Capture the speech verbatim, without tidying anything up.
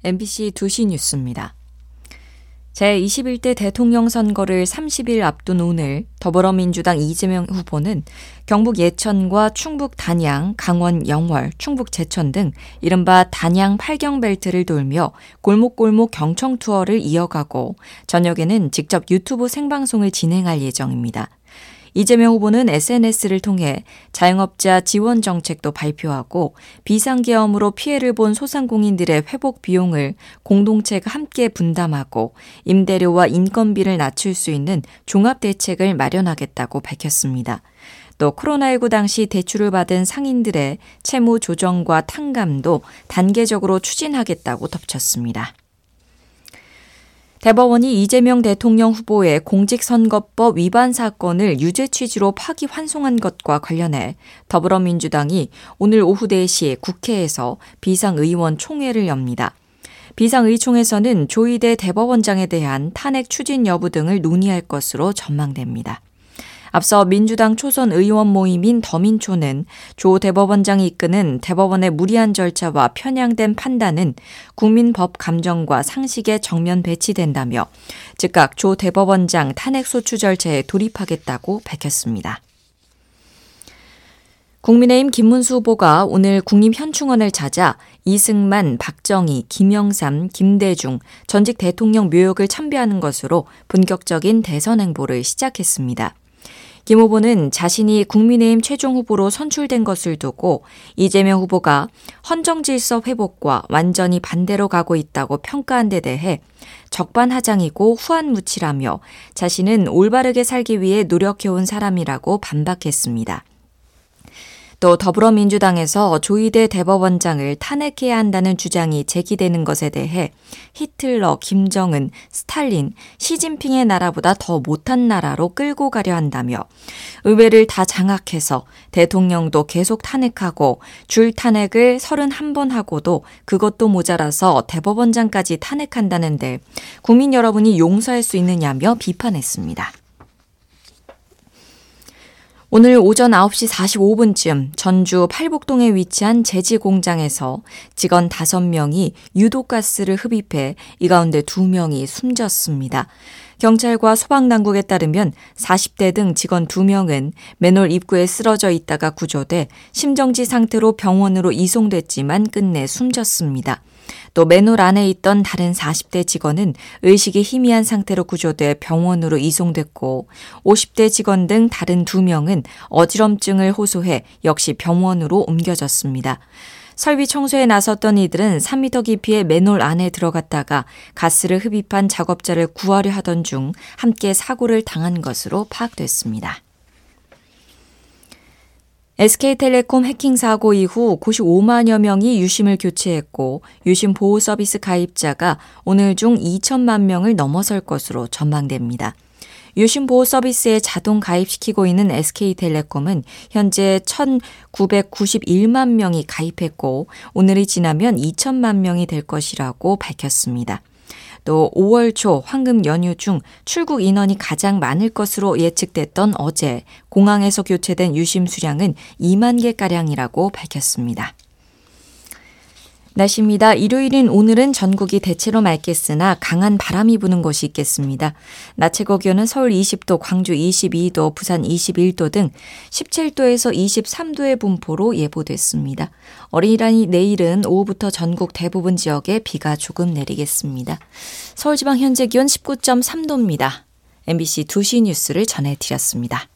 엠비씨 두 시 뉴스입니다. 제이십일 대 대통령 선거를 삼십 일 앞둔 오늘 더불어민주당 이재명 후보는 경북 예천과 충북 단양, 강원 영월, 충북 제천 등 이른바 단양 팔경벨트를 돌며 골목골목 경청 투어를 이어가고 저녁에는 직접 유튜브 생방송을 진행할 예정입니다. 이재명 후보는 에스엔에스를 통해 자영업자 지원 정책도 발표하고 비상계엄으로 피해를 본 소상공인들의 회복 비용을 공동체가 함께 분담하고 임대료와 인건비를 낮출 수 있는 종합대책을 마련하겠다고 밝혔습니다. 또 코로나십구 당시 대출을 받은 상인들의 채무 조정과 탕감도 단계적으로 추진하겠다고 덧붙였습니다. 대법원이 이재명 대통령 후보의 공직선거법 위반 사건을 유죄 취지로 파기환송한 것과 관련해 더불어민주당이 오늘 오후 네 시 국회에서 비상의원 총회를 엽니다. 비상의총에서는 조희대 대법원장에 대한 탄핵 추진 여부 등을 논의할 것으로 전망됩니다. 앞서 민주당 초선 의원 모임인 더민초는 조 대법원장이 이끄는 대법원의 무리한 절차와 편향된 판단은 국민법 감정과 상식에 정면 배치된다며 즉각 조 대법원장 탄핵소추 절차에 돌입하겠다고 밝혔습니다. 국민의힘 김문수 후보가 오늘 국립현충원을 찾아 이승만, 박정희, 김영삼, 김대중 전직 대통령 묘역을 참배하는 것으로 본격적인 대선 행보를 시작했습니다. 김 후보는 자신이 국민의힘 최종 후보로 선출된 것을 두고 이재명 후보가 헌정질서 회복과 완전히 반대로 가고 있다고 평가한 데 대해 적반하장이고 후한무치라며 자신은 올바르게 살기 위해 노력해온 사람이라고 반박했습니다. 또 더불어민주당에서 조희대 대법원장을 탄핵해야 한다는 주장이 제기되는 것에 대해 히틀러, 김정은, 스탈린, 시진핑의 나라보다 더 못한 나라로 끌고 가려 한다며 의회를 다 장악해서 대통령도 계속 탄핵하고 줄 탄핵을 서른한 번 하고도 그것도 모자라서 대법원장까지 탄핵한다는데 국민 여러분이 용서할 수 있느냐며 비판했습니다. 오늘 오전 아홉 시 사십오 분쯤 전주 팔복동에 위치한 제지 공장에서 직원 다섯 명이 유독가스를 흡입해 이 가운데 두 명이 숨졌습니다. 경찰과 소방당국에 따르면 사십 대 등 직원 두 명은 맨홀 입구에 쓰러져 있다가 구조돼 심정지 상태로 병원으로 이송됐지만 끝내 숨졌습니다. 또 맨홀 안에 있던 다른 사십 대 직원은 의식이 희미한 상태로 구조돼 병원으로 이송됐고 오십 대 직원 등 다른 두 명은 어지럼증을 호소해 역시 병원으로 옮겨졌습니다. 설비 청소에 나섰던 이들은 삼 미터 깊이의 맨홀 안에 들어갔다가 가스를 흡입한 작업자를 구하려 하던 중 함께 사고를 당한 것으로 파악됐습니다. 에스케이텔레콤 해킹 사고 이후 구십오만여 명이 유심을 교체했고 유심 보호 서비스 가입자가 오늘 중 이천만 명을 넘어설 것으로 전망됩니다. 유심 보호 서비스에 자동 가입시키고 있는 에스케이텔레콤은 현재 천구백구십일만 명이 가입했고 오늘이 지나면 이천만 명이 될 것이라고 밝혔습니다. 또 오월 초 황금 연휴 중 출국 인원이 가장 많을 것으로 예측됐던 어제 공항에서 교체된 유심 수량은 이만 개가량이라고 밝혔습니다. 날씨입니다. 일요일인 오늘은 전국이 대체로 맑겠으나 강한 바람이 부는 곳이 있겠습니다. 낮 최고 기온은 서울 이십 도, 광주 이십이 도, 부산 이십일 도 등 십칠 도에서 이십삼 도의 분포로 예보됐습니다. 어린이날이 내일은 오후부터 전국 대부분 지역에 비가 조금 내리겠습니다. 서울지방 현재 기온 십구 점 삼 도입니다. 엠비씨 두 시 뉴스를 전해드렸습니다.